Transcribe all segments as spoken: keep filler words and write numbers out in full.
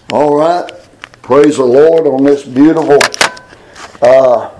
All right. Praise the Lord on this beautiful, uh,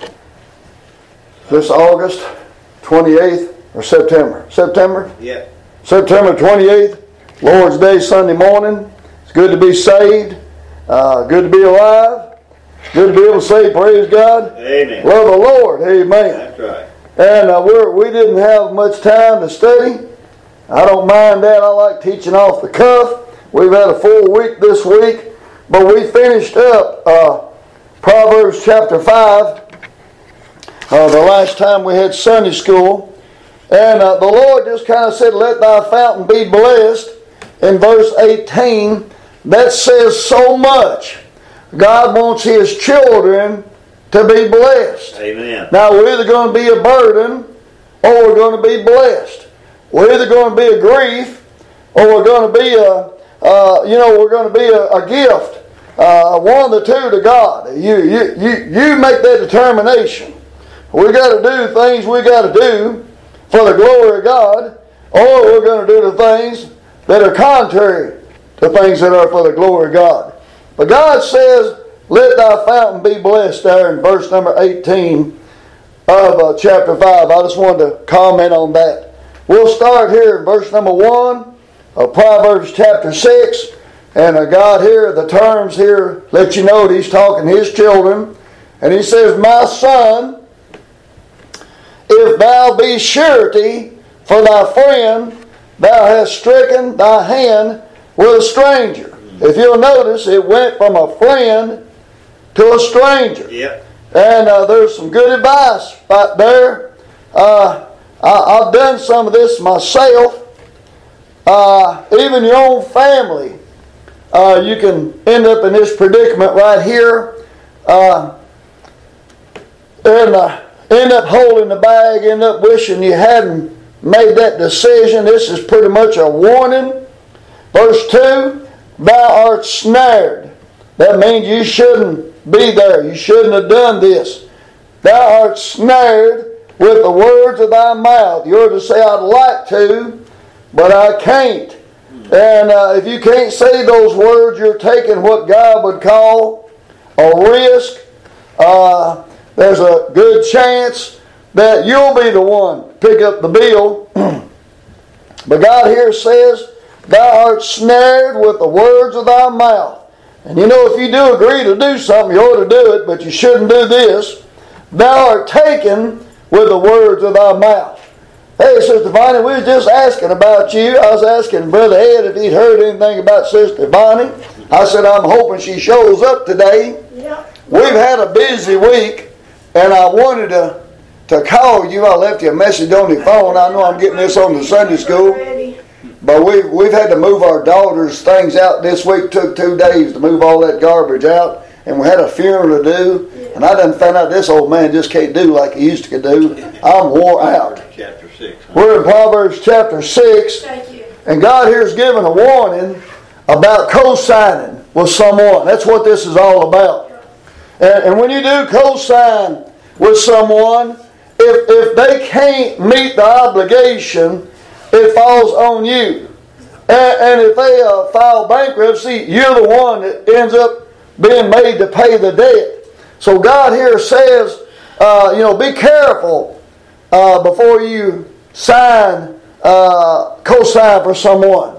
this August twenty-eighth or September? September? Yeah. September twenty-eighth, Lord's Day, Sunday morning. It's good to be saved. Uh, good to be alive. Good to be able to say, praise God. Amen. Love the Lord. Amen. That's right. And uh, we're, we didn't have much time to study. I don't mind that. I like teaching off the cuff. We've had a full week this week. But we finished up uh, Proverbs chapter five uh, the last time we had Sunday school. And uh, the Lord just kind of said, let thy fountain be blessed. In verse eighteen, that says so much. God wants His children to be blessed. Amen. Now we're either going to be a burden or we're going to be blessed. We're either going to be a grief or we're going to be a, uh, you know, we're going to be a, a gift. Uh, one of the two to God. You, you, you, you make that determination. We got to do things we got to do for the glory of God, or we're going to do the things that are contrary to things that are for the glory of God. But God says, let thy fountain be blessed there in verse number eighteen of uh, chapter five. I just wanted to comment on that. We'll start here in verse number one of Proverbs chapter six. And uh, God here, the terms here let you know that He's talking to His children. And He says, my son, if thou be surety for thy friend, thou hast stricken thy hand with a stranger. If you'll notice, it went from a friend to a stranger. Yep. And uh, there's some good advice right there. Uh, I, I've done some of this myself. Uh, even your own family. Uh, you can end up in this predicament right here. Uh, and uh, end up holding the bag, end up wishing you hadn't made that decision. This is pretty much a warning. Verse two, thou art snared. That means you shouldn't be there. You shouldn't have done this. Thou art snared with the words of thy mouth. You're to say, I'd like to, but I can't. And uh, if you can't say those words, you're taking what God would call a risk. Uh, there's a good chance that you'll be the one to pick up the bill. But God here says, thou art snared with the words of thy mouth. And you know, if you do agree to do something, you ought to do it, but you shouldn't do this. Thou art taken with the words of thy mouth. Hey, Sister Bonnie, we was just asking about you. I was asking Brother Ed if he'd heard anything about Sister Bonnie. I said, I'm hoping she shows up today. Yep. We've had a busy week, and I wanted to, to call you. I left you a message on your phone. I know I'm getting this on the Sunday school. But we've, we've had to move our daughter's things out this week. It took two days to move all that garbage out. And we had a funeral to do. And I done found out this old man just can't do like he used to do. I'm wore out. Chapter six. Huh? We're in Proverbs chapter six. Thank you. And God here is giving a warning about co-signing with someone. That's what this is all about. And, and when you do co-sign with someone, if, if they can't meet the obligation, it falls on you. And, and if they uh, file bankruptcy, you're the one that ends up being made to pay the debt. So God here says, uh, you know, be careful uh, before you sign, uh, co-sign for someone.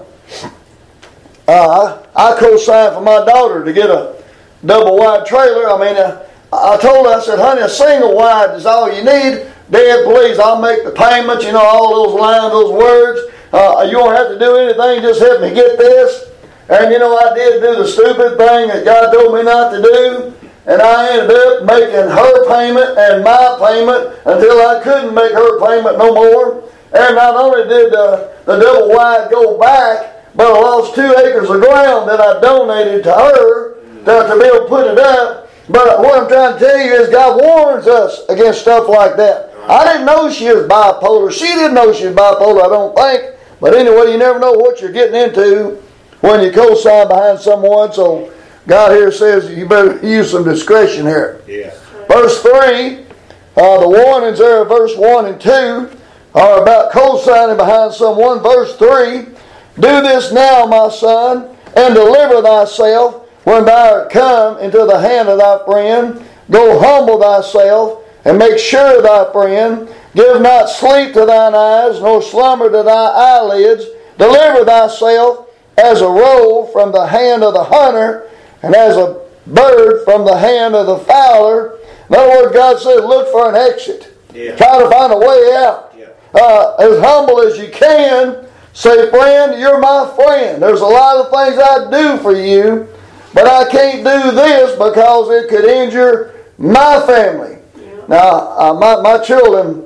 Uh, I, I co-signed for my daughter to get a double wide trailer. I mean, uh, I told her, I said, honey, a single wide is all you need. Dad, please, I'll make the payments, you know, all those lines, those words. Uh, you don't have to do anything, just help me get this. And, you know, I did do the stupid thing that God told me not to do. And I ended up making her payment and my payment until I couldn't make her payment no more. And not only did the, the double wide go back, but I lost two acres of ground that I donated to her to, to be able to put it up. But what I'm trying to tell you is God warns us against stuff like that. I didn't know she was bipolar. She didn't know she was bipolar, I don't think. But anyway, you never know what you're getting into when you co-sign behind someone. So God here says you better use some discretion here. Yeah. Verse three, uh, the warnings there, verse one and two, are about co-signing behind someone. Verse three, do this now, my son, and deliver thyself, when thou art come into the hand of thy friend, go humble thyself, and make sure of thy friend. Give not sleep to thine eyes, nor slumber to thy eyelids. Deliver thyself as a roe from the hand of the hunter, and as a bird from the hand of the fowler. In other words, God says, look for an exit. Yeah. Try to find a way out. Yeah. Uh, as humble as you can. Say, friend, you're my friend. There's a lot of things I do for you, but I can't do this because it could injure my family. Yeah. Now, uh, my, my children,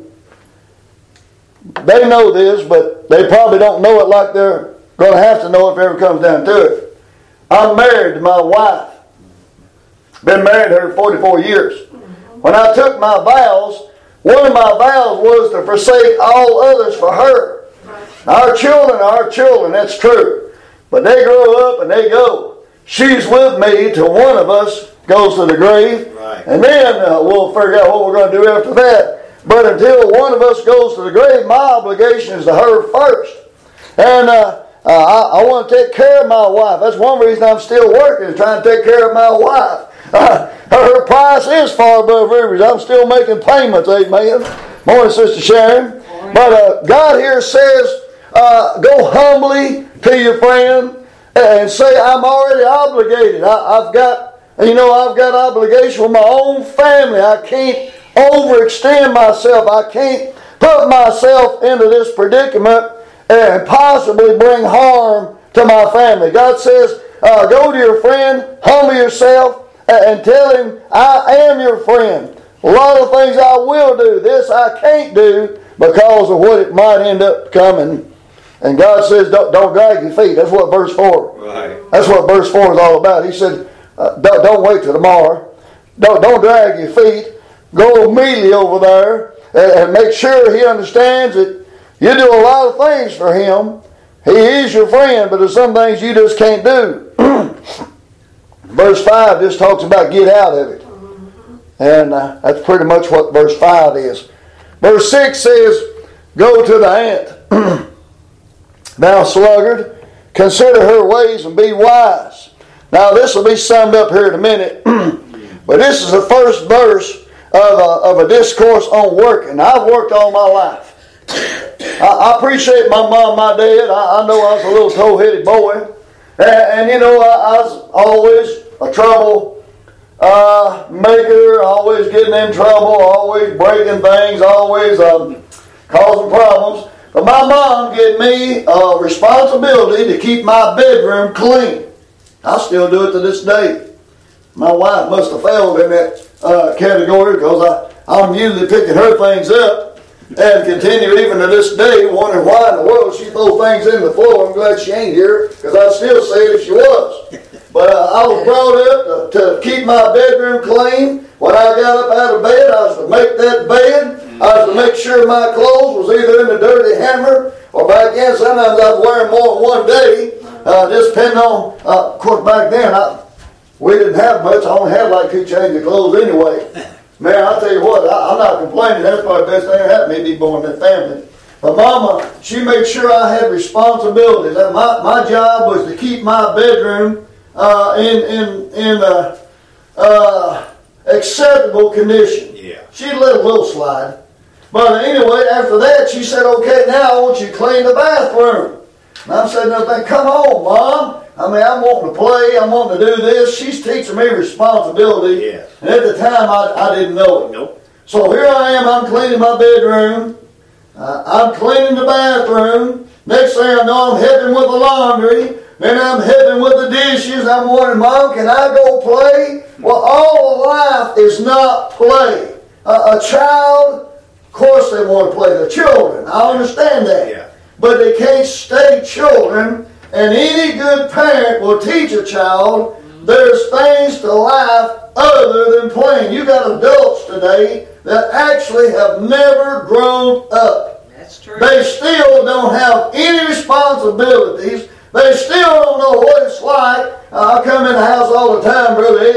they know this, but they probably don't know it like they're going to have to know if it ever comes down to it. I'm married to my wife. Been married to her forty-four years. When I took my vows, one of my vows was to forsake all others for her. Our children are our children, that's true. But they grow up and they go. She's with me till one of us goes to the grave. Right. And then uh, we'll figure out what we're going to do after that. But until one of us goes to the grave, my obligation is to her first. And uh, uh, I, I want to take care of my wife. That's one reason I'm still working, is trying to take care of my wife. Uh, her price is far above River's. I'm still making payments, amen. Morning, Sister Sharon. But uh, God here says, uh, go humbly to your friend and say, I'm already obligated. I, I've got, you know, I've got obligation with my own family. I can't overextend myself. I can't put myself into this predicament and possibly bring harm to my family. God says, uh, go to your friend, humble yourself, and tell him, I am your friend. A lot of things I will do. This I can't do because of what it might end up becoming. And God says, don't, don't drag your feet. That's what verse four. Right. That's what verse four is all about. He said, uh, don't, don't wait till tomorrow. Don't, don't drag your feet. Go immediately over there and, and make sure he understands that you do a lot of things for him. He is your friend, but there's some things you just can't do. Verse five just talks about get out of it. And uh, that's pretty much what verse five is. Verse six says, go to the ant. Thou sluggard, consider her ways and be wise. Now this will be summed up here in a minute. But this is the first verse of a, of a discourse on working. I've worked all my life. I, I appreciate my mom, my dad. I, I know I was a little toe-headed boy. And, and you know, I, I was always a trouble uh, maker, always getting in trouble, always breaking things, always um, causing problems. But my mom gave me a responsibility to keep my bedroom clean. I still do it to this day. My wife must have failed in that uh, category because I, I'm usually picking her things up and continue even to this day wondering why in the world she throws things in the floor. I'm glad she ain't here because I'd still say it if she was. But uh, I was brought up to, to keep my bedroom clean. When I got up out of bed, I was to make that bed. I was to make sure my clothes was either in the dirty hammer or back in. Sometimes I was wearing more than one day, uh, just depending on, uh, of course, back then, I, we didn't have much. I only had like two changes of clothes anyway. Man, I'll tell you what, I, I'm not complaining. That's probably the best thing that happened to me, be born in that family. But Mama, she made sure I had responsibilities. My, my job was to keep my bedroom uh, in in in uh, uh, acceptable condition. Yeah. She let a little slide. But anyway, after that, she said, okay, now I want you to clean the bathroom. And I'm saying, nothing. Come on, Mom. I mean, I'm wanting to play. I'm wanting to do this. She's teaching me responsibility. Yeah. And at the time, I, I didn't know it. Nope. So here I am. I'm cleaning my bedroom. Uh, I'm cleaning the bathroom. Next thing I know, I'm helping with the laundry. Then I'm helping with the dishes. I'm wondering, Mom, can I go play? Well, all of life is not play. Uh, a child, of course they want to play. The children, I understand that. Yeah. But they can't stay children. And any good parent will teach a child there's things to life other than playing. You got adults today that actually have never grown up. That's true. They still don't have any responsibilities. They still don't know what it's like. Uh, I come in the house all the time, Brother Ed,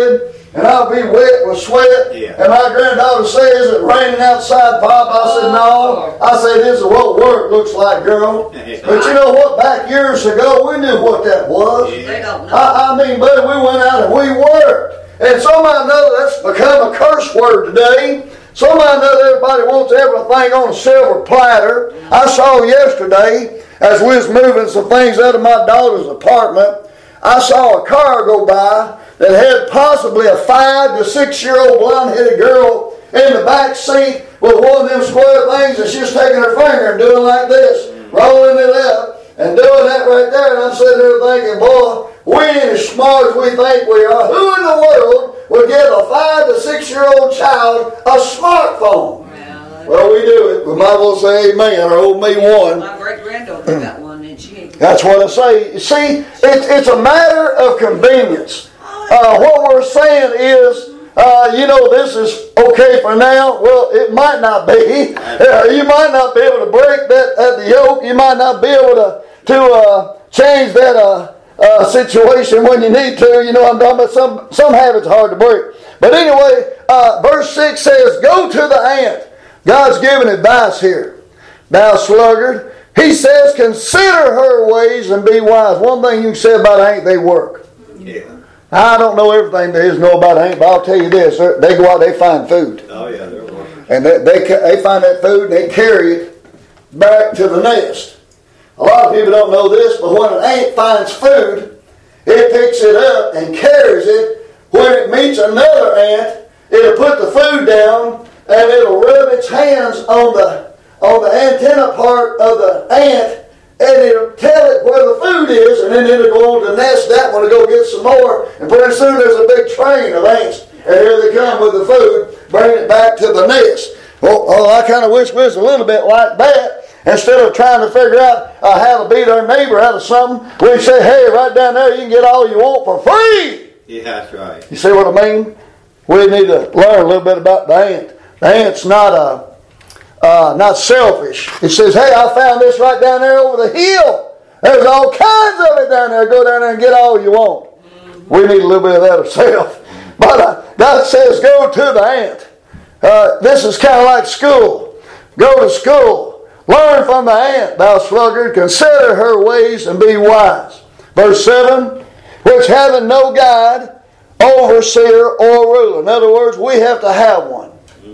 and I'll be wet with sweat. Yeah. And my granddaughter says, "Is it raining outside, Pop?" I said, "No." I said, "This is what work looks like, girl." But you know what? Back years ago, we knew what that was. Yeah. They don't know. I, I mean, buddy, we went out and we worked. And somehow or another, that's become a curse word today. Somehow or another, everybody wants everything on a silver platter. I saw yesterday, as we was moving some things out of my daughter's apartment, I saw a car go by that had possibly a five to six year old blonde-headed girl in the back seat with one of them square things, and she's taking her finger and doing like this, rolling it up and doing that right there. And I'm sitting there thinking, boy, we ain't as smart as we think we are. Who in the world would give a five to six year old child a smartphone? Well, we do it. We might as well say amen, or old me one. My great granddaughter got one, and she ain't. That's what I say. You see, it's, it's a matter of convenience. Uh, what we're saying is, uh, you know, this is okay for now. Well, it might not be. Uh, you might not be able to break that at the yoke. You might not be able to, to uh, change that uh, uh, situation when you need to. You know, I'm talking about some, some habits are hard to break. But anyway, uh, verse six says, "Go to the ant." God's giving advice here. "Thou sluggard," He says, "consider her ways and be wise." One thing you can say about ant, they work. Yeah. I don't know everything there is to know about ant, but I'll tell you this. They go out, they find food. Oh, yeah, they're working. And they, they, they find that food and they carry it back to the nest. A lot of people don't know this, but when an ant finds food, it picks it up and carries it. When it meets another ant, it'll put the food down and it'll rub its hands on the on the antenna part of the ant, and it'll tell it where the food is, and then it'll go on to the nest. That one will go get some more, and pretty soon there's a big train of ants, and here they come with the food, bringing it back to the nest. Well, oh, I kind of wish we was a little bit like that. Instead of trying to figure out uh, how to beat our neighbor out of something, we say, "Hey, right down there, you can get all you want for free." Yeah, that's right. You see what I mean? We need to learn a little bit about the ant. The ant's not a, uh, not selfish. It says, "Hey, I found this right down there over the hill. There's all kinds of it down there. Go down there and get all you want." Mm-hmm. We need a little bit of that ourselves. But uh, God says, "Go to the ant." Uh, this is kind of like school. Go to school. Learn from the ant, thou sluggard. Consider her ways and be wise. Verse seven, "which having no guide, overseer, or ruler." In other words, we have to have one.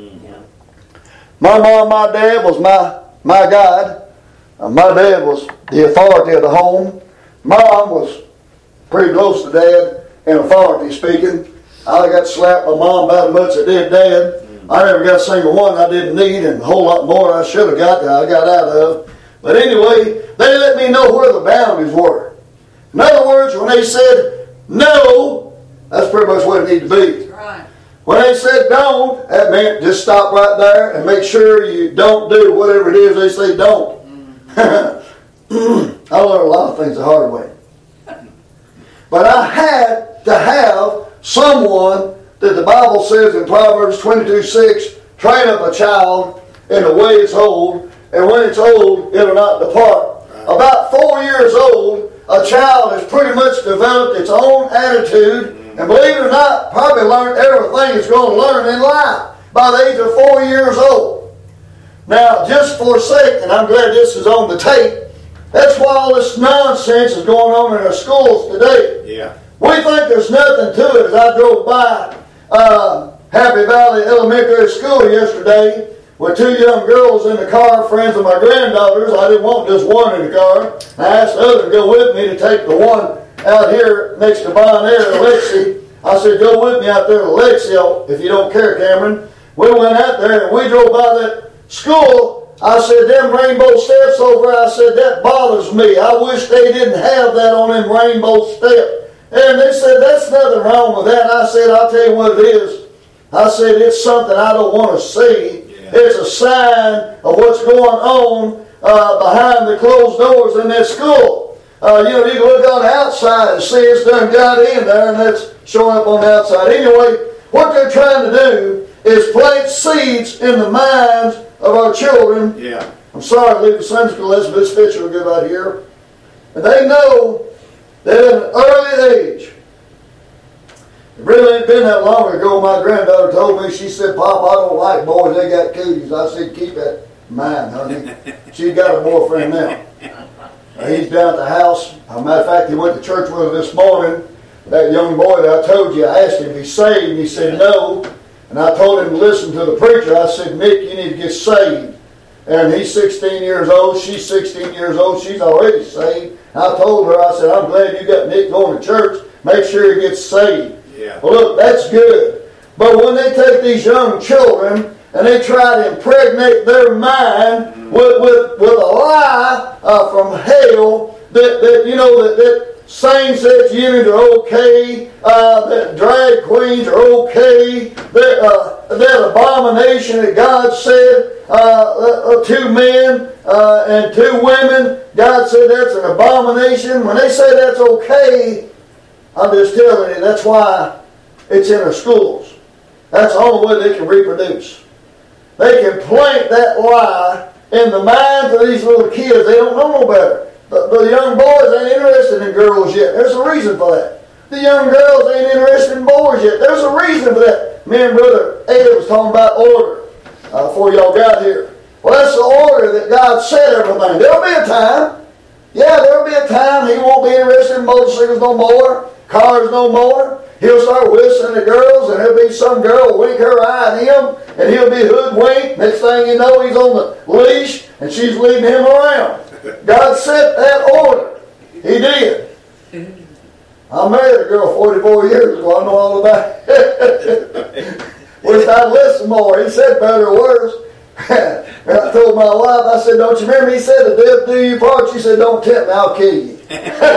My mom, my dad was my, my guide. Uh, my dad was the authority of the home. Mom was pretty close to Dad in authority speaking. I got slapped by Mom about as much as I did Dad. I never got a single one I didn't need, and a whole lot more I should have got that I got out of. But anyway, they let me know where the boundaries were. In other words, when they said no, that's pretty much what it needed to be. Right. When they said don't, that meant just stop right there and make sure you don't do whatever it is they say don't. Mm-hmm. I learned a lot of things the hard way. But I had to have someone that the Bible says in Proverbs twenty-two six, "train up a child in the way it's old, and when it's old, it'll not depart." Right. About four years old, a child has pretty much developed its own attitude, and believe it or not, probably learned everything it's going to learn in life by the age of four years old. Now, just for a sake, and I'm glad this is on the tape, that's why all this nonsense is going on in our schools today. Yeah. We think there's nothing to it. As I drove by uh, Happy Valley Elementary School yesterday with two young girls in the car, friends of my granddaughters. I didn't want just one in the car. I asked the other to go with me to take the one out here next to Bon Air, Alexi. I said, "Go with me out there to Alexi, if you don't care, Cameron." We went out there and we drove by that school. I said, "Them rainbow steps over," I said, "that bothers me. I wish they didn't have that on them rainbow steps." And they said, "That's nothing wrong with that." And I said, "I'll tell you what it is." I said, "It's something I don't want to see. Yeah. It's a sign of what's going on uh, behind the closed doors in that school. Uh, you know, you can look on the outside and see it's done got in there, and that's showing up on the outside. Anyway, what they're trying to do is plant seeds in the minds of our children. Yeah. I'm sorry to leave the Sunday school lesson, but this fits real good right here. And they know that at an early age, it really ain't been that long ago, my granddaughter told me, she said, Pop, I don't like boys, they got cooties. I said, keep that in mind, honey. She's got a boyfriend now. Uh, he's down at the house. As a matter of fact, he went to church with her this morning. That young boy that I told you, I asked him if he's saved, and he said no. And I told him to listen to the preacher. I said, Nick, you need to get saved. And he's sixteen years old, she's sixteen years old, she's already saved. And I told her, I said, I'm glad you got Nick going to church. Make sure he gets saved. Yeah. Well, look, that's good. But when they take these young children and they try to impregnate their mind mm-hmm. with, with, with a lie uh, from hell, that, that you know, that, that same-sex unions are okay, uh, that drag queens are okay, that, uh, that abomination that God said, uh, uh, two men uh, and two women, God said that's an abomination. When they say that's okay, I'm just telling you, that's why it's in our schools. That's the only way they can reproduce. They can plant that lie in the minds of these little kids. They don't know no better. The, the young boys ain't interested in girls yet. There's a reason for that. The young girls ain't interested in boys yet. There's a reason for that. Me and Brother Ed was talking about order uh, before y'all got here. Well, that's the order that God set everything. There'll be a time. Yeah, there'll be a time he won't be interested in motorcycles no more, cars no more. He'll start whistling at girls, and there'll be some girl wink her eye at him, and he'll be hoodwinked. Next thing you know, he's on the leash, and she's leading him around. God set that order. He did. I married a girl forty-four years ago. I know all about it. Wish I'd listened more. He said better or worse. And I told my wife, I said, don't you remember? He said, the death do you part. She said, don't tempt me, I'll kill you.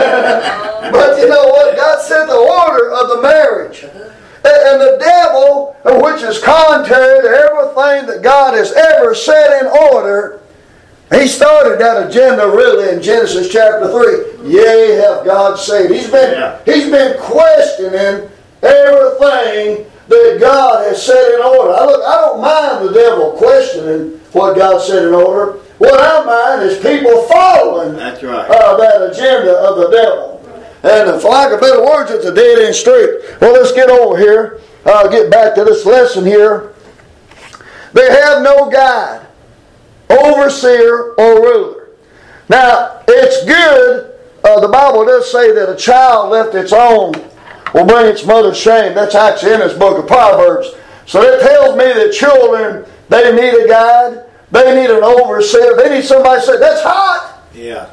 But you know what? God set the order of the marriage. And the devil, which is contrary to everything that God has ever set in order, he started that agenda really in Genesis chapter three. Yea, hath God saved. He's been, yeah. he's been questioning everything that God has set in order. I, look, I don't mind the devil questioning what God set in order. What I mind is people following That's right. uh, that agenda of the devil. And for lack of better words, it's a dead end street. Well, let's get over here. Uh, get back to this lesson here. They have no guide, overseer, or ruler. Now, it's good. Uh, the Bible does say that a child left its own will bring its mother's shame. That's actually in this book of Proverbs. So that tells me that children, they need a guide. They need an overseer. They need somebody to say, that's hot. Yeah.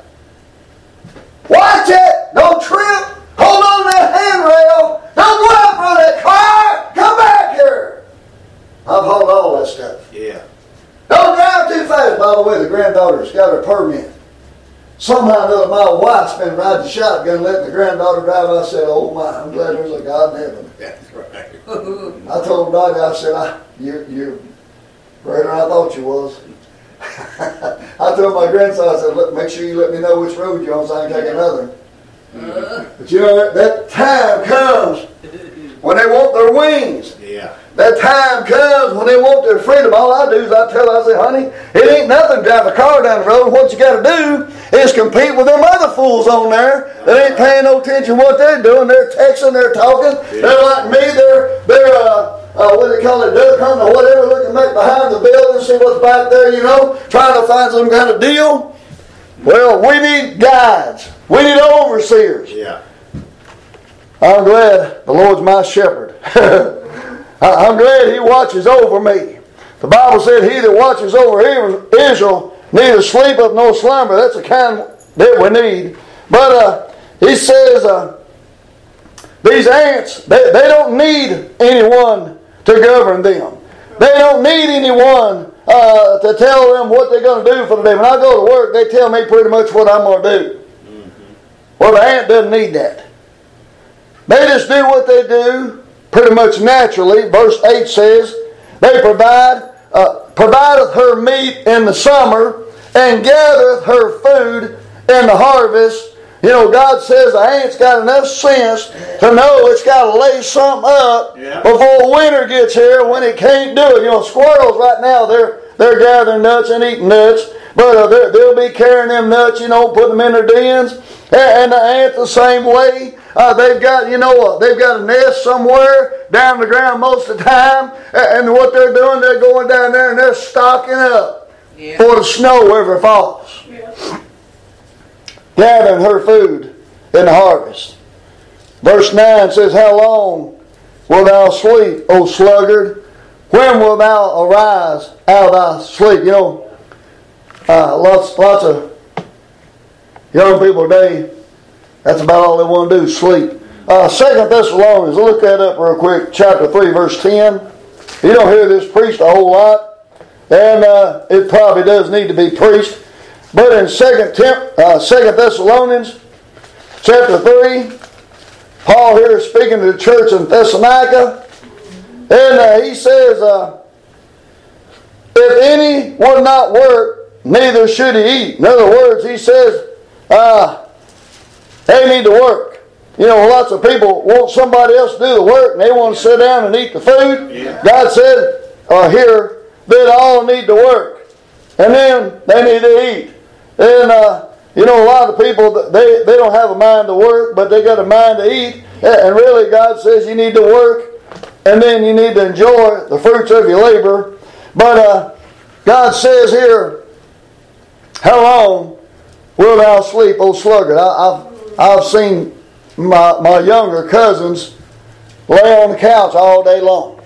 Watch it. Don't trip. Hold on to that handrail. Don't go out in front of that car. Come back here. I've hauled all that stuff. Yeah. Don't drive too fast. By the way, the granddaughter's got her permit. Somehow or another, my wife's been riding shotgun, letting the granddaughter drive. I said, oh my, I'm glad there's a God in heaven. That's right. I told Dottie, I said, I, you're, you're greater than I thought you was. I told my grandson, I said, look, make sure you let me know which road you're on so I can take another. But you know, that, that time comes when they want their wings. Yeah. That time comes when they want their freedom. All I do is I tell her, I say, honey, it ain't nothing to drive a car down the road. What you got to do is compete with them other fools on there that ain't paying no attention to what they're doing. They're texting, they're talking. Yeah. They're like me. They're, they're uh, uh, what do they call it, duck hunting or whatever, looking back behind the building, see what's back there, you know, trying to find some kind of deal. Well, we need guides. We need overseers. Yeah. I'm glad the Lord's my shepherd. I'm glad He watches over me. The Bible said, he that watches over Israel neither sleepeth nor slumber. That's the kind that we need. But uh, He says, uh, these ants, they, they don't need anyone to govern them. They don't need anyone uh, to tell them what they're going to do for the day. When I go to work, they tell me pretty much what I'm going to do. Mm-hmm. Well, the ant doesn't need that. They just do what they do pretty much naturally. Verse eight says, they provide, uh, provideth her meat in the summer and gathereth her food in the harvest. You know, God says the ant's got enough sense to know it's got to lay something up yeah. before winter gets here when it can't do it. You know, squirrels right now, they're they're gathering nuts and eating nuts, but uh, they'll be carrying them nuts, you know, put them in their dens. And, and the ant the same way. Uh, they've got, you know, uh, they've got a nest somewhere down the ground most of the time. And what they're doing, they're going down there and they're stocking up yeah. for the snow wherever it falls. Yeah. Gathering her food in the harvest. Verse nine says, how long wilt thou sleep, O sluggard? When wilt thou arise out of thy sleep? You know, uh, lots, lots of young people today, that's about all they want to do, sleep. Uh, Second Thessalonians, look that up real quick, chapter three, verse ten. You don't hear this preached a whole lot, and uh, it probably does need to be preached. But in Second uh, Second Thessalonians, chapter three, Paul here is speaking to the church in Thessalonica, and uh, he says, uh, if any would not work, neither should he eat. In other words, he says, uh, they need to work. You know, lots of people want somebody else to do the work and they want to sit down and eat the food. Yeah. God said uh, here that all need to work. And then they need to eat. And, uh, you know, a lot of people, they, they don't have a mind to work, but they got a mind to eat. And really, God says you need to work and then you need to enjoy the fruits of your labor. But uh, God says here, how long wilt thou sleep, O sluggard? I, I've I've seen my, my younger cousins lay on the couch all day long.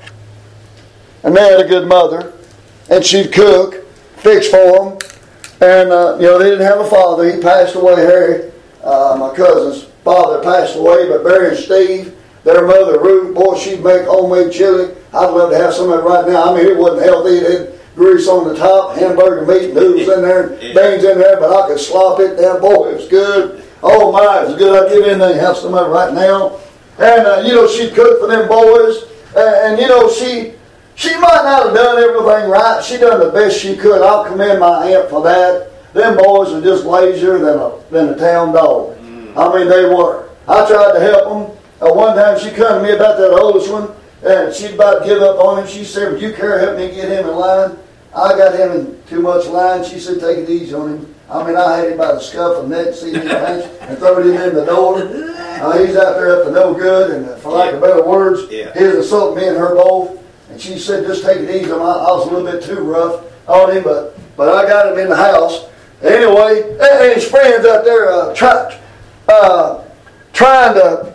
And they had a good mother. And she'd cook, fix for them. And, uh, you know, they didn't have a father. He passed away, Harry. Uh, my cousin's father passed away. But Barry and Steve, their mother, Ruth, boy, she'd make homemade chili. I'd love to have some of it right now. I mean, it wasn't healthy. It had grease on the top, hamburger meat, noodles in there, and beans in there. But I could slop it down. Boy, it was good. Oh my, it was good. I'd give anything, have some of it right now. And, uh, you know, she'd cook for them boys. And, and, you know, she she might not have done everything right. She done the best she could. I'll commend my aunt for that. Them boys are just lazier than a, than a town dog. Mm. I mean, they were. I tried to help them. Uh, one time she come to me about that oldest one, and she'd about give up on him. She said, would you care help me get him in line? I got him in too much line. She said, take it easy on him. I mean, I had him by the scuff of the neck, see him and throwed him in the door. Uh, he's out there up to no good, and uh, for lack of better words, yeah. he was insulting me and her both. And she said, just take it easy. I, I was a little bit too rough on him, but but I got him in the house. Anyway, and his friends out there uh, try, uh, trying to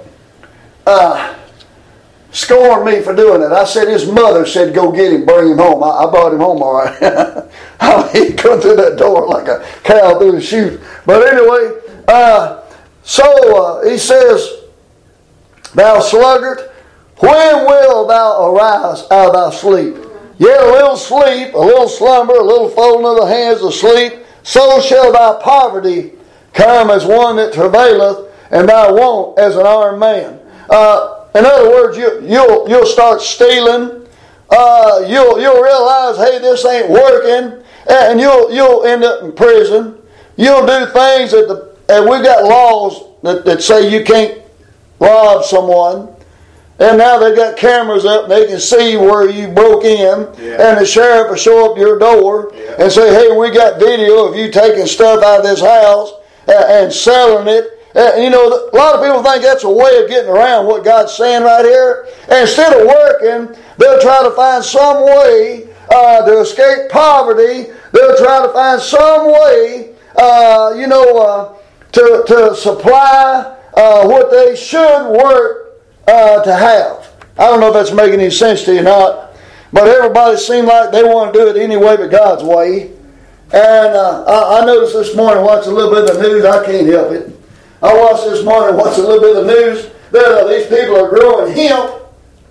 uh, scorn me for doing it. I said his mother said, go get him, bring him home. I, I brought him home all right. I mean, he come through that door like a cow through the chute. But anyway, uh, so uh, he says, thou sluggard, when will thou arise out of thy sleep? Yet a little sleep, a little slumber, a little folding of the hands of sleep, so shall thy poverty come as one that travaileth, and thy want as an armed man. Uh, in other words, you, you'll you'll start stealing. Uh, you'll you'll realize, hey, this ain't working, and you'll you'll end up in prison. You'll do things that the and we've got laws that, that say you can't rob someone. And now they've got cameras up and they can see where you broke in. Yeah. And the sheriff will show up your door yeah. and say, hey, we got video of you taking stuff out of this house and selling it. And, you know, a lot of people think that's a way of getting around what God's saying right here. And instead of working, they'll try to find some way uh, to escape poverty. They'll try to find some way, uh, you know, uh, to, to supply uh, what they should work Uh, to have. I don't know if that's making any sense to you or not, but everybody seems like they want to do it any way but God's way. And uh, I, I noticed this morning, watching a little bit of the news, I can't help it. I watched this morning, watching a little bit of the news, that uh, these people are growing hemp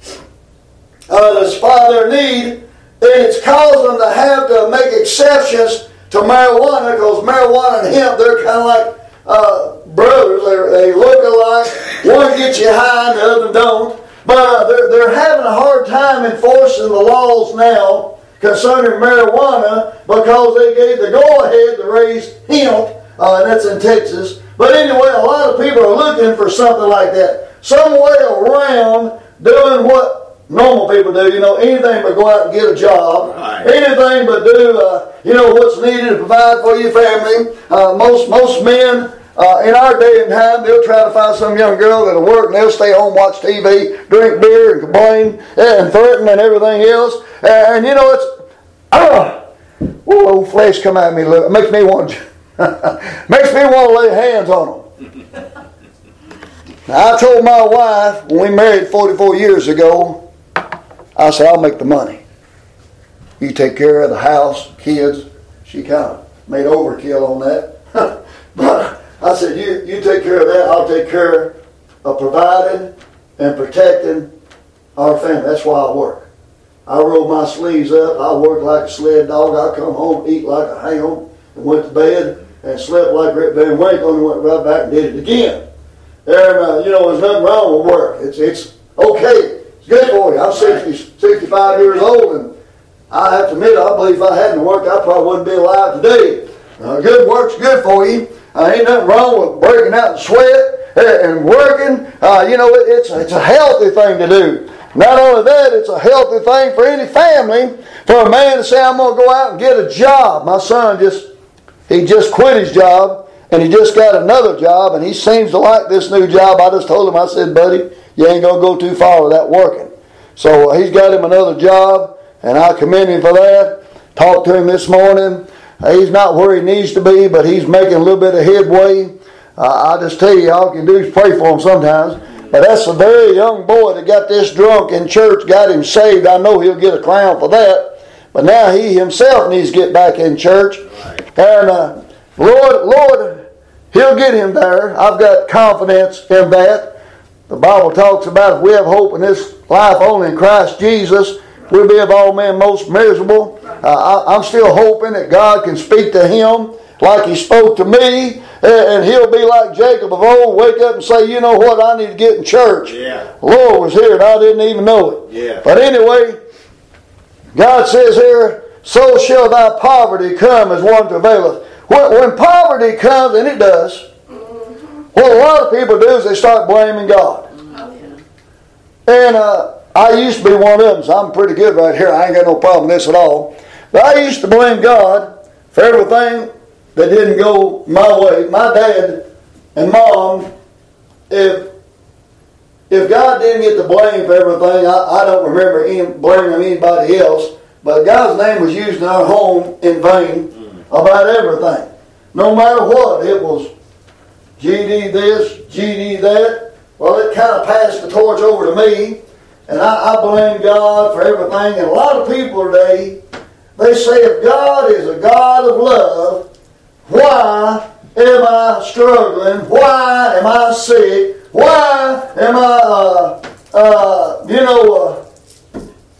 uh, to supply their need, and it's causing them to have to make exceptions to marijuana, because marijuana and hemp, they're kind of like uh, brothers. They're, they look alike. One gets you high and the other don't. But uh, they're, they're having a hard time enforcing the laws now concerning marijuana, because they gave the go-ahead to raise hemp, uh, and that's in Texas. But anyway, a lot of people are looking for something like that. Some way around doing what normal people do. You know, anything but go out and get a job. Right. Anything but do, uh, you know, what's needed to provide for your family. Uh, most most men Uh, in our day and time, they'll try to find some young girl that'll work and they'll stay home, watch T V, drink beer and complain and threaten and everything else. And, and you know, it's, ah, whoa, old flesh come at me. Look, it makes me want to, makes me want to lay hands on them. Now, I told my wife when we married forty-four years ago, I said, I'll make the money. You take care of the house, kids. She kind of made overkill on that. But I said, you, you take care of that, I'll take care of providing and protecting our family. That's why I work. I roll my sleeves up, I work like a sled dog, I come home, eat like a ham, and went to bed and slept like Rip Van Winkle and went right back and did it again. And, uh, you know, there's nothing wrong with work. It's it's okay. It's good for you. I'm sixty, sixty-five years old, and I have to admit, I believe if I hadn't worked, I probably wouldn't be alive today. Uh, good work's good for you. Uh, ain't nothing wrong with breaking out in sweat and working. Uh, you know, it, it's, it's a healthy thing to do. Not only that, it's a healthy thing for any family for a man to say, I'm going to go out and get a job. My son just, he just quit his job and he just got another job and he seems to like this new job. I just told him, I said, buddy, you ain't going to go too far without working. So uh, he's got him another job and I commend him for that. Talked to him this morning. He's not where he needs to be, but he's making a little bit of headway. Uh, I just tell you, all I can do is pray for him sometimes. But that's a very young boy that got this drunk in church, got him saved. I know he'll get a crown for that. But now he himself needs to get back in church. And uh, Lord, Lord, he'll get him there. I've got confidence in that. The Bible talks about if we have hope in this life only in Christ Jesus, we'll be of all men most miserable. Uh, I, I'm still hoping that God can speak to him like he spoke to me, and, and he'll be like Jacob of old, wake up and say, you know what, I need to get in church. Yeah. The Lord was here and I didn't even know it. Yeah. But anyway, God says here, so shall thy poverty come as one travaileth. When, when poverty comes, and it does, what a lot of people do is they start blaming God. And uh, I used to be one of them, so I'm pretty good right here. I ain't got no problem with this at all. But I used to blame God for everything that didn't go my way. My dad and mom, if if God didn't get the blame for everything, I, I don't remember any, blaming anybody else. But God's name was used in our home in vain about everything. No matter what, it was G D this, G D that. Well, it kind of passed the torch over to me. And I, I blame God for everything. And a lot of people today, they say if God is a God of love, why am I struggling? Why am I sick? Why am I, uh, uh, you know, uh,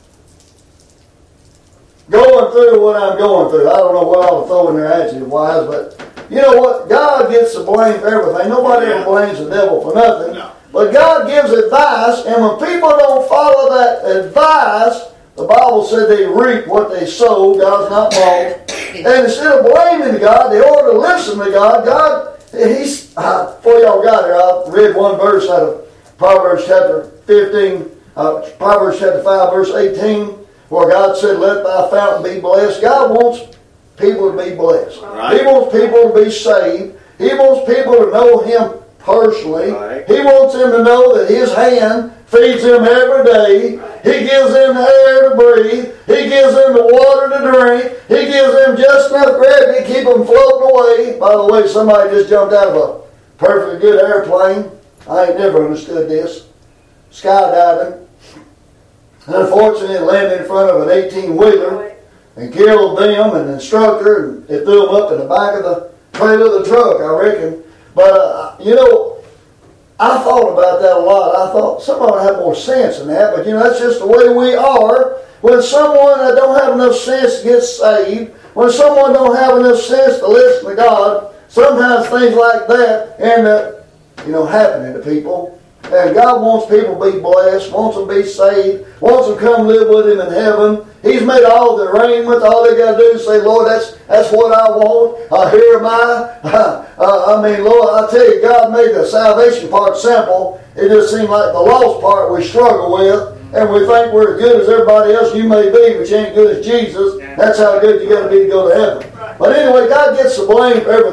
going through what I'm going through? I don't know what I'll throw in there adjective-wise, but you know what? God gets the blame for everything. Nobody ever blames the devil for nothing. No. But God gives advice, and when people don't follow that advice, the Bible said they reap what they sow. God's not mocked. And instead of blaming God, they ought to listen to God. God, He's, uh, before y'all got here, I read one verse out of Proverbs chapter fifteen, uh, Proverbs chapter five, verse eighteen, where God said, let thy fountain be blessed. God wants people to be blessed. Right. He wants people to be saved. He wants people to know Him personally. Right. He wants them to know that His hand feeds them every day. He gives them the air to breathe. He gives them the water to drink. He gives them just enough gravity to keep them floating away. By the way, somebody just jumped out of a perfectly good airplane. I ain't never understood this. Skydiving. Unfortunately, it landed in front of an eighteen-wheeler and killed them and the instructor, and it threw them up in the back of the trailer of the truck, I reckon. But, uh, you know, I thought about that a lot. I thought somebody would have more sense than that. But, you know, that's just the way we are. When someone that don't have enough sense to get saved, when someone don't have enough sense to listen to God, sometimes things like that end up, you know, happening to people. And God wants people to be blessed, wants them to be saved, wants them to come live with Him in heaven. He's made all the arrangements. All they got to do is say, Lord, that's that's what I want. Uh, here am I. Uh, uh, I mean, Lord, I tell you, God made the salvation part simple. It just seems like the lost part we struggle with. And we think we're as good as everybody else you may be, but you ain't good as Jesus. That's how good you got to be to go to heaven. But anyway, God gets the blame for everything.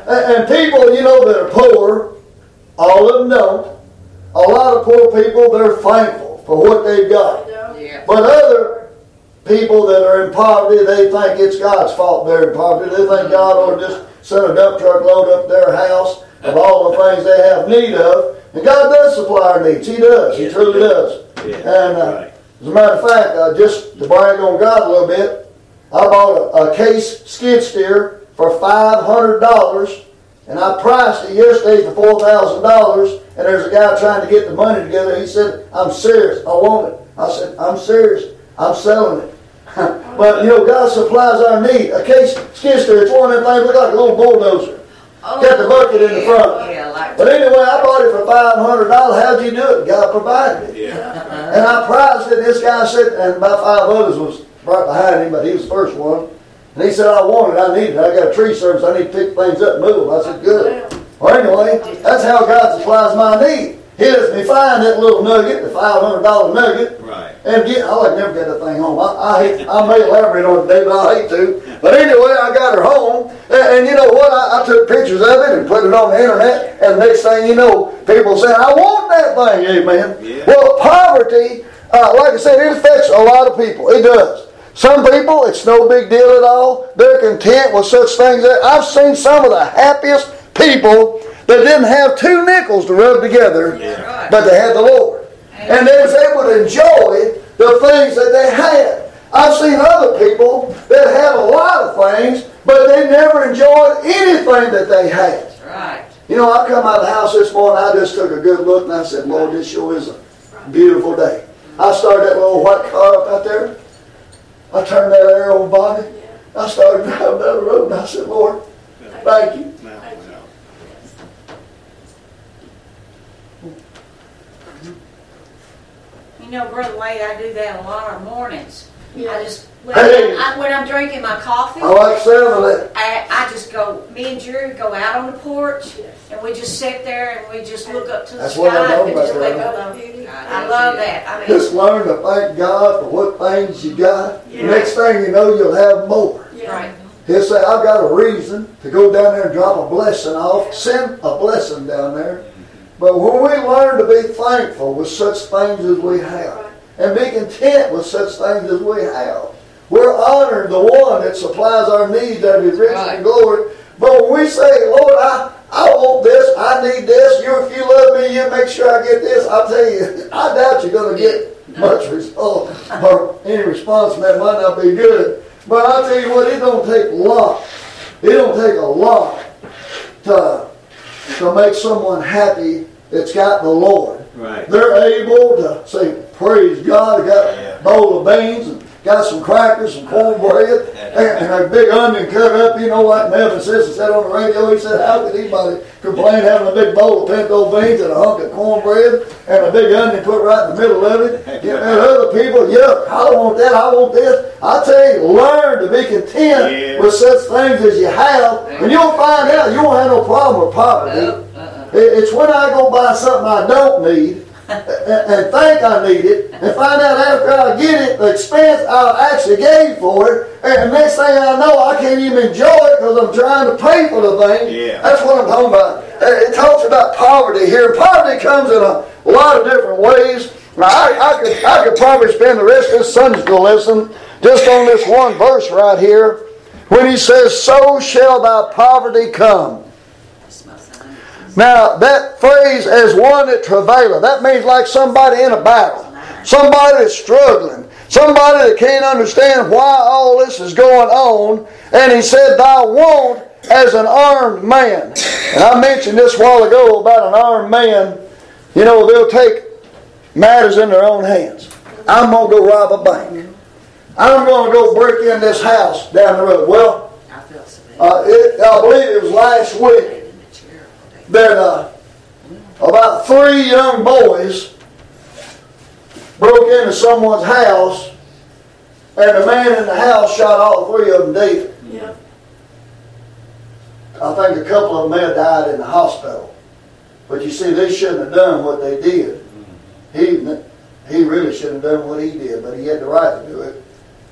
and, and people, you know, that are poor, all of them don't. A lot of poor people, they're thankful for what they've got. Yeah. But other people that are in poverty, they think it's God's fault they're in poverty. They think God ought to just send a dump truck load up their house of all the things they have need of. And God does supply our needs. He does. He truly does. And uh, as a matter of fact, uh, just to brag on God a little bit, I bought a, a Case skid steer for five hundred dollars, and I priced it yesterday for four thousand dollars, and there's a guy trying to get the money together. He said, I'm serious. I want it. I said, I'm serious. I'm selling it. But, you know, God supplies our need. A Case skid steer, it's one of them things that look like a little bulldozer. Oh, Got the bucket in the yeah, front. Yeah, like But anyway, I bought it for five hundred dollars. How'd you do it? God provided it. Yeah. And I priced it. This guy said, and about five others was right behind him, but he was the first one. And he said, I want it. I need it. I got a tree service. I need to pick things up and move them. I said, good. Well, anyway, that's how God supplies my need. He lets me find that little nugget, the five hundred dollar nugget. Right. And get, I like never get that thing home. I, I hate, I may elaborate on it today, but I hate to. But anyway, I got her home, and, and you know what? I, I took pictures of it and put it on the internet. And the next thing you know, people saying, "I want that thing." Amen. Yeah. Well, poverty, uh, like I said, it affects a lot of people. It does. Some people, it's no big deal at all. They're content with such things. That I've seen some of the happiest people that didn't have two nickels to rub together, Yeah. but they had the Lord. And they was able to enjoy the things that they had. I've seen other people that had a lot of things, but they never enjoyed anything that they had. right. You know, I come out of the house this morning, I just took a good look, and I said, Lord, this sure is a beautiful day. I started that little white car up out there. I turned that arrow body. I started driving down the road, and I said, Lord, thank you. No, no. You know, Brother Wade, I do that a lot of mornings. I just, when, Hey. I, when I'm drinking my coffee, I like sound of that. I, I just go, me and Jerry go out on the porch, and we just sit there and we just look up to the That's sky. what I'm and talking we just about wake there. up. I love that. I mean, Just learn to thank God for what things you got. Yeah. Next thing you know, you'll have more. right. He'll say, I've got a reason to go down there and drop a blessing off. Send a blessing down there. But when we learn to be thankful with such things as we have, and be content with such things as we have, we're honoring the one that supplies our needs out of His riches Right. and glory. But when we say, Lord, I, I want this, I need this, you, if you love me, you make sure I get this, I'll tell you, I doubt you're going to get much result, or any response from that might not be good. But I'll tell you what, it don't take a lot. It don't take a lot to, to make someone happy that's got the Lord. Right. They're able to say, praise God, I got a bowl of beans and got some crackers, some cornbread, and, and a big onion cut up. You know, like Melvin Simpson said on the radio, he said, how could anybody complain having a big bowl of pinto beans and a hunk of cornbread and a big onion put right in the middle of it? And other people, yeah, I don't want that, I want this. I tell you, learn to be content Yeah. with such things as you have, and you'll find out you won't have no problem with poverty. Uh, uh, It- It's when I go buy something I don't need and, and think I need it, and find out after I get it, the expense I actually gave for it, and the next thing I know, I can't even enjoy it because I'm trying to pay for the thing. Yeah. That's what I'm talking about. Uh, It talks about poverty here. Poverty comes in a lot of different ways. Now, I, I could I could probably spend the rest of this Sunday school lesson just on this one verse right here, when he says, "So shall thy poverty come." that's my sign. Now, that phrase, as one that travaileth, that means like somebody in a battle. Somebody that's struggling. Somebody that can't understand why all this is going on. And he said, thou want as an armed man. And I mentioned this a while ago about an armed man. You know, they'll take matters in their own hands. I'm going to go rob a bank. I'm going to go break in this house down the road. Well, I felt so bad. uh, it, I believe it was last week that uh, about three young boys broke into someone's house, and the man in the house shot all three of them dead. Yeah. I think a couple of them may have died in the hospital. But you see, they shouldn't have done what they did. He, he really shouldn't have done what he did, but he had the right to do it.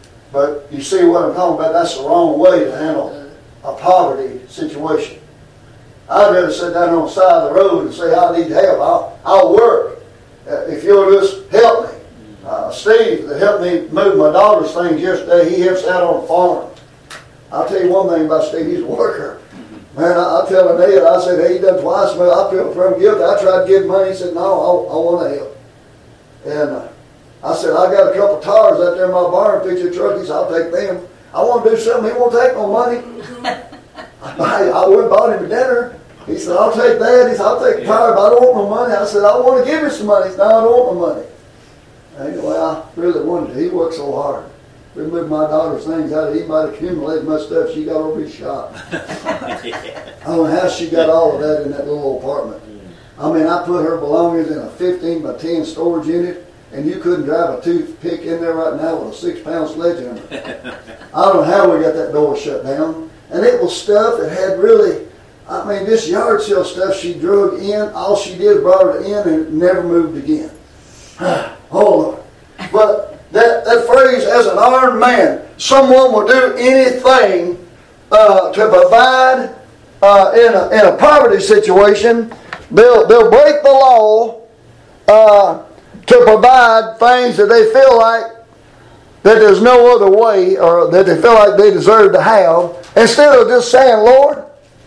But you see what I'm talking about? That's the wrong way to handle a poverty situation. I'd rather sit down on the side of the road and say, I need help. I'll, I'll work. Uh, if you'll just help me. Uh, Steve, that helped me move my daughter's things yesterday, he helps out on the farm. I'll tell you one thing about Steve, he's a worker. Man, I, I tell him that. I said, hey, he done twice. Man, I feel for him guilty. I tried to give him money. He said, no, I, I want to help. And uh, I said, I got a couple of tires out there in my barn, fix your truck. He said, I'll take them. I want to do something. He won't take no money. I, I went and bought him a dinner. He said, I'll take that. He said, I'll take the tire, but I don't want no money. I said, I want to give you some money. He said, no, I don't want no money. Anyway, I really wanted to. He worked so hard. We moved my daughter's things out. He might accumulate much stuff. She got over his shop. I don't know how she got all of that in that little apartment. I mean, I put her belongings in a fifteen by ten storage unit, and you couldn't drive a toothpick in there right now with a six-pound sledgehammer. I don't know how we got that door shut down. And it was stuff that had really, I mean, this yard sale stuff she drug in. All she did was brought it in and never moved again. Oh, Lord. But that, that phrase, as an armed man, someone will do anything uh, to provide uh, in, a, in a poverty situation. They'll, they'll break the law uh, to provide things that they feel like that there's no other way, or that they feel like they deserve to have, instead of just saying, Lord,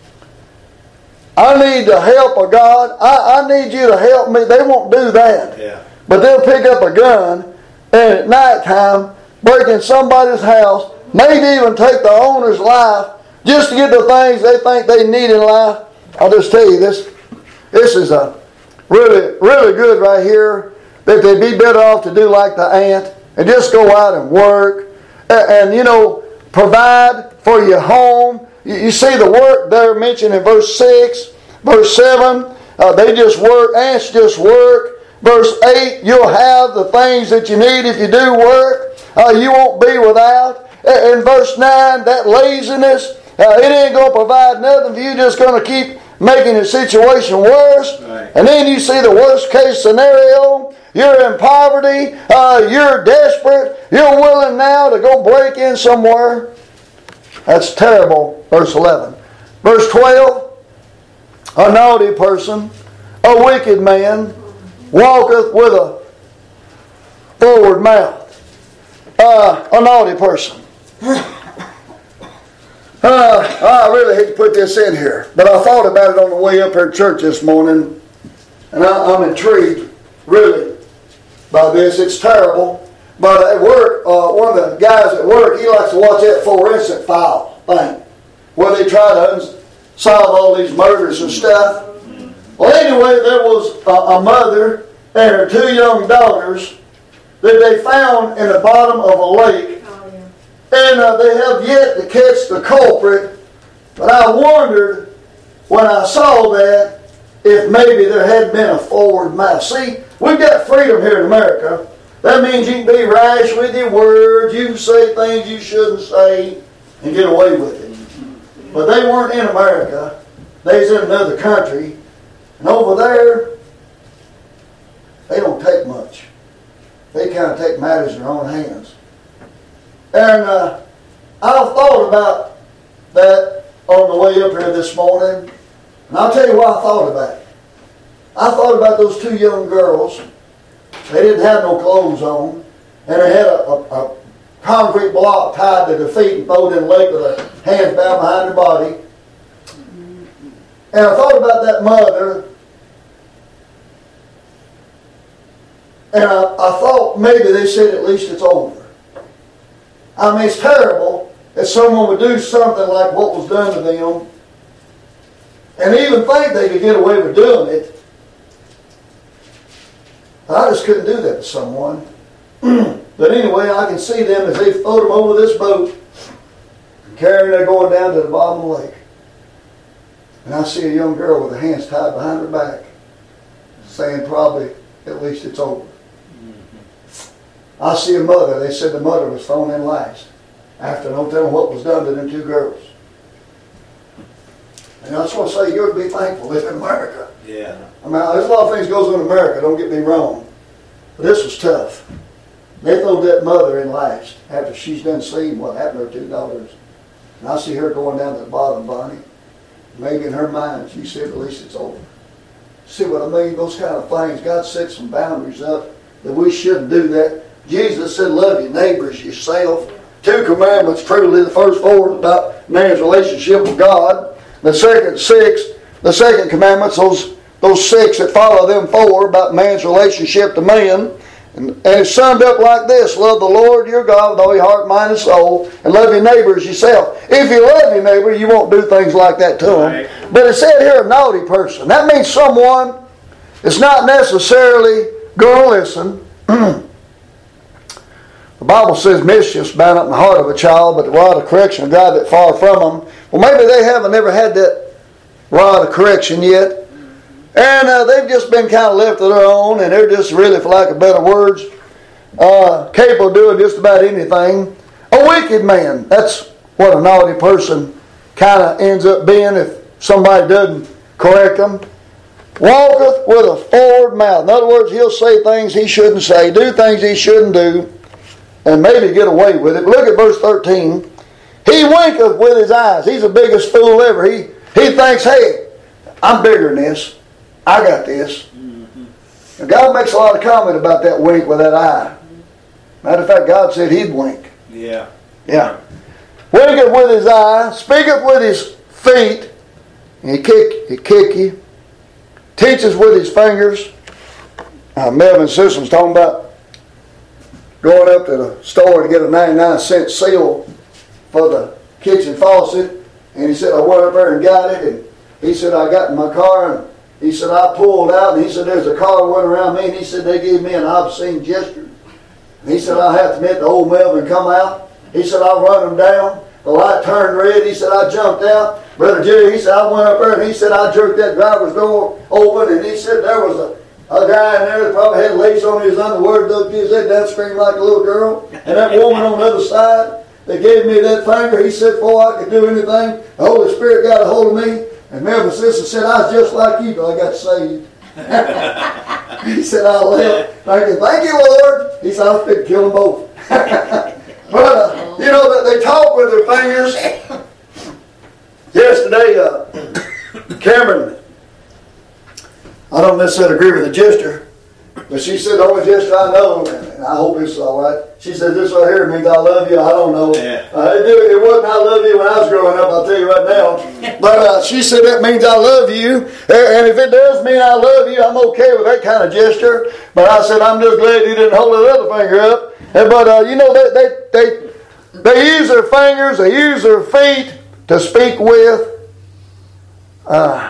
I need the help of God. I, I need you to help me. They won't do that. Yeah. But they'll pick up a gun and at nighttime break in somebody's house, maybe even take the owner's life just to get the things they think they need in life. I'll just tell you this. This is a really, really good right here, that they'd be better off to do like the ant and just go out and work and, and you know, provide for your home. You, you see the work there mentioned in verse six, verse seven. Uh, they just work, ants just work. Verse eight, you'll have the things that you need if you do work. Uh, you won't be without. In verse nine, that laziness, uh, it ain't going to provide nothing for you, just going to keep making the situation worse. Right. And then you see the worst case scenario. You're in poverty. Uh, you're desperate. You're willing now to go break in somewhere. That's terrible. Verse eleven. Verse twelve, a naughty person, a wicked man, walketh with a forward mouth. Uh, a naughty person. Uh, I really hate to put this in here, but I thought about it on the way up here to church this morning, and I, I'm intrigued, really, by this. It's terrible, but at work, uh, one of the guys at work, he likes to watch that forensic file thing, where they try to solve all these murders and stuff. Well, anyway, there was a, a mother and her two young daughters that they found in the bottom of a lake. And uh, they have yet to catch the culprit. But I wondered when I saw that if maybe there had been a forward mouth. See, we've got freedom here in America. That means you can be rash with your words. You can say things you shouldn't say and get away with it. But they weren't in America. They was in another country. And over there, they don't take much. They kind of take matters in their own hands. And uh, I've thought about that on the way up here this morning. And I'll tell you why I thought about it. I thought about those two young girls. They didn't have no clothes on. And they had a, a, a concrete block tied to their feet and thrown in the lake with their hands bound behind their body. And I thought about that mother. And I, I thought maybe they said at least it's over. I mean, it's terrible that someone would do something like what was done to them and even think they could get away with doing it. I just couldn't do that to someone. But anyway, I can see them as they float them over this boat and carrying her going down to the bottom of the lake. And I see a young girl with her hands tied behind her back saying probably at least it's over. I see a mother. They said the mother was thrown in last after no telling what was done to them two girls. And I just want to say, you ought to be thankful live in America. Yeah. I mean, there's a lot of things goes on in America, don't get me wrong. But this was tough. They throw that mother in last after she's done seen what happened to her two daughters. And I see her going down to the bottom, Bonnie. Maybe in her mind she said, at least it's over. See what I mean? Those kind of things. God set some boundaries up that we shouldn't do that. Jesus said, love your neighbors yourself. Two commandments, truly. The first four is about man's relationship with God. The second six, the second commandments, those, those six that follow them four, about man's relationship to man. And, and it's summed up like this: love the Lord your God with all your heart, mind, and soul, and love your neighbor as yourself. If you love your neighbor, you won't do things like that to him. Right. But it said here, a naughty person. That means someone that's not necessarily going to listen. The Bible says mischief's bound up in the heart of a child, but the rod of correction will drive it far from them. Well, maybe they haven't ever had that rod of correction yet. And uh, they've just been kind of left to their own, and they're just really, for lack of better words, uh, capable of doing just about anything. A wicked man, that's what a naughty person kind of ends up being if somebody doesn't correct them. Walketh with a forward mouth. In other words, he'll say things he shouldn't say, do things he shouldn't do, and maybe get away with it. But look at verse thirteen. He winketh with his eyes. He's the biggest fool ever. He, he thinks, hey, I'm bigger than this. I got this. Mm-hmm. Now God makes a lot of comment about that wink with that eye. Matter of fact, God said He'd wink. Yeah. Yeah. Winketh with his eye, speaketh with his feet, and he kick, he kick you. Teaches with his fingers. Uh, Melvin Sisson's talking about going up to the store to get a ninety-nine cent seal for the kitchen faucet, and he said, I went up there and got it, and he said, I got in my car, and he said, I pulled out, and he said, there's a car went around me, and he said, they gave me an obscene gesture. And he said, I have to admit, the old Melvin come out. He said, I run them down. The light turned red. He said, I jumped out. Brother Jerry, he said, I went up there, and he said, I jerked that driver's door open, and he said, there was a, a guy in there that probably had lace on his underwear, dug his head down, screamed like a little girl. And that woman on the other side that gave me that finger, he said, before I could do anything, the Holy Spirit got a hold of me. And Melvin Sisson said, I was just like you, but I got saved. He said, I left. Thinking, thank you, Lord. He said, I was fit to kill them both. But, uh, you know, that they talk with their fingers. Yesterday, uh, Cameron, I don't necessarily agree with the gesture, but she said, the only gesture I know, and I hope it's all right, she said, this right here means I love you. I don't know. Yeah. Uh, it, it wasn't I love you when I was growing up, I'll tell you right now. But uh, she said that means I love you. And if it does mean I love you, I'm okay with that kind of gesture. But I said, I'm just glad you didn't hold that other finger up. And, but, uh, you know, they, they, they, they use their fingers, they use their feet to speak with. Uh,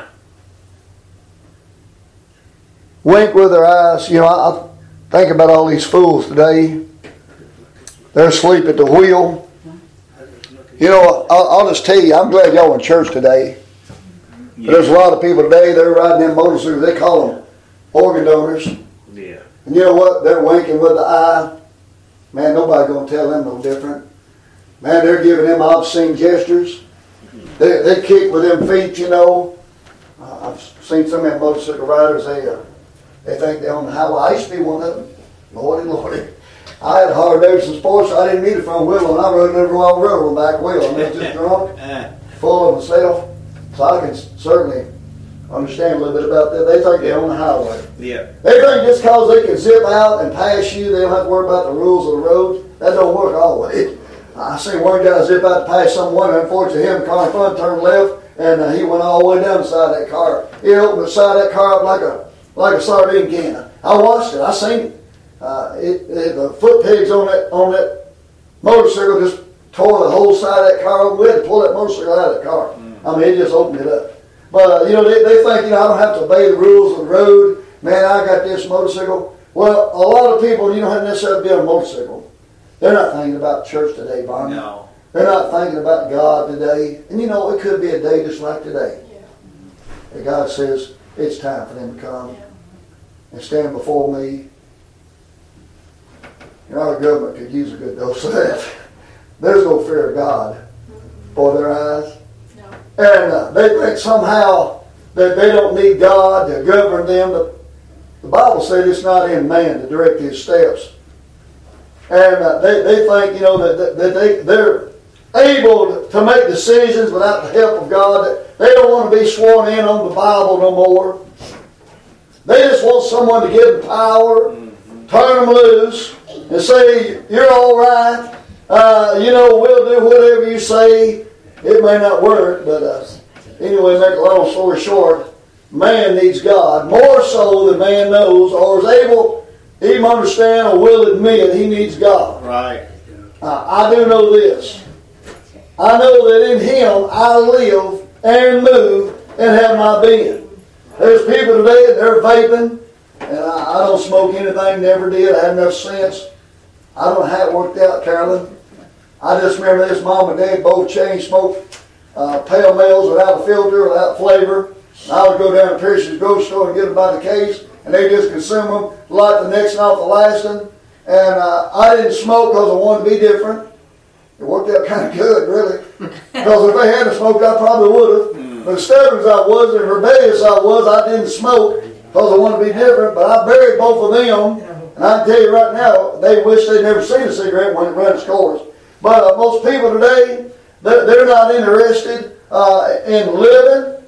wink with their eyes. You know, I, I think about all these fools today. They're asleep at the wheel. You know, I'll, I'll just tell you, I'm glad y'all in church today. But there's a lot of people today, they're riding them motorcycles, they call them organ donors. Yeah. And you know what? They're winking with the eye. Man, nobody's going to tell them no different. Man, they're giving them obscene gestures. They, they kick with them feet, you know. Uh, I've seen some of them motorcycle riders, they, uh, they think they're on the highway. I used to be one of them. Lordy, Lordy. I had a Harley Davidson Sports. I didn't need a front wheel, and I rode every while railroad back wheel. I was just drunk, full of myself. So I can certainly understand a little bit about that. They think they're on the highway. Yeah. They think just because they can zip out and pass you, they don't have to worry about the rules of the road. That don't work always. I seen one guy zip out to pass someone, and unfortunately him, the car in front turned left, and uh, he went all the way down the side of that car. He opened the side of that car up like a like a sardine can. I watched it. I seen it. Uh, it, it the foot pegs on that on that motorcycle just tore the whole side of that car open. We had to pull that motorcycle out of the car. Mm. I mean, it just opened it up. But uh, you know, they, they think, you know, I don't have to obey the rules of the road. Man, I got this motorcycle. Well, a lot of people, you don't have to necessarily be on a motorcycle. They're not thinking about church today, Bonnie. No. They're not thinking about God today. And you know, it could be a day just like today. Yeah. That God says it's time for them to come yeah. and stand before me. You know, our government could use a good dose of that. There's no fear of God for their eyes. No. And uh, they think somehow that they don't need God to govern them. But the Bible said it's not in man to direct his steps. And uh, they, they think, you know, that, that they, they're able to make decisions without the help of God. That they don't want to be sworn in on the Bible no more. They just want someone to give them power, turn them loose, and say, you're all right. Uh, you know, we'll do whatever you say. It may not work, but uh, anyway, make a long story short, man needs God more so than man knows or is able to even understand or will admit he needs God. Right. Uh, I do know this. I know that in Him I live and move and have my being. There's people today that they're vaping, and I, I don't smoke anything, never did. I have enough sense. I don't know how it worked out, Carolyn. I just remember this mom and dad both chain smoked uh, pale males without a filter, without flavor. And I would go down to Pierce's grocery store and get them by the case, and they just consume them like the next and off the last one. And uh, I didn't smoke because I wanted to be different. It worked out kind of good, really. Because if they hadn't smoked, I probably would have. Mm. But as stubborn as I was and rebellious I was, I didn't smoke because I wanted to be different. But I buried both of them. And I can tell you right now, they wish they'd never seen a cigarette when it ran its course. But uh, most people today, they're, they're not interested uh, in living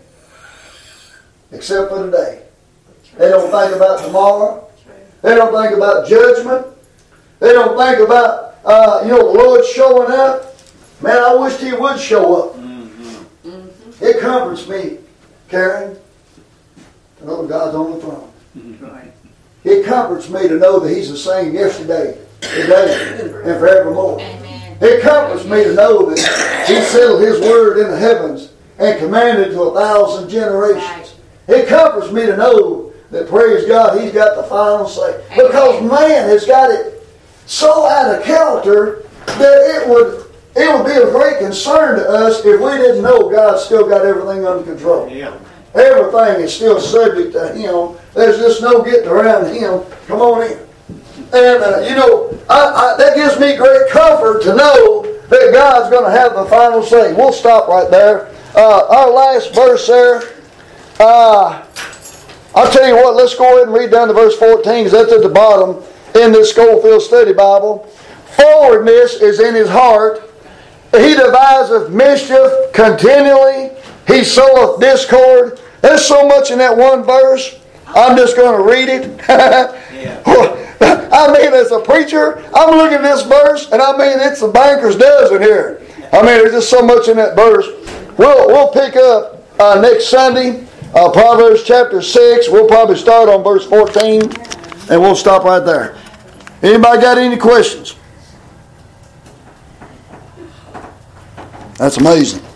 except for today. They don't think about tomorrow. They don't think about judgment. They don't think about, uh, you know, the Lord showing up. Man, I wished He would show up. Mm-hmm. Mm-hmm. It comforts me, Karen, to know God's on the throne. Mm-hmm. Right. It comforts me to know that He's the same yesterday, today, and forevermore. Amen. It comforts me to know that He settled His word in the heavens and commanded to a thousand generations. Right. It comforts me to know that, praise God, He's got the final say. Amen. Because man has got it so out of character that it would it would be of great concern to us if we didn't know God's still got everything under control. Yeah. Everything is still subject to Him. There's just no getting around Him. Come on in. And, uh, you know, I, I, that gives me great comfort to know that God's going to have the final say. We'll stop right there. Uh, our last verse there, uh, I'll tell you what, let's go ahead and read down to verse fourteen, because that's at the bottom in this Schofield Study Bible. Forwardness is in his heart. He deviseth mischief continually. He soweth discord. There's so much in that one verse. I'm just going to read it. Yeah. I mean, as a preacher, I'm looking at this verse, and I mean, it's a banker's dozen here. I mean, there's just so much in that verse. We'll, we'll pick up uh, next Sunday, uh, Proverbs chapter six. We'll probably start on verse fourteen, and we'll stop right there. Anybody got any questions? That's amazing.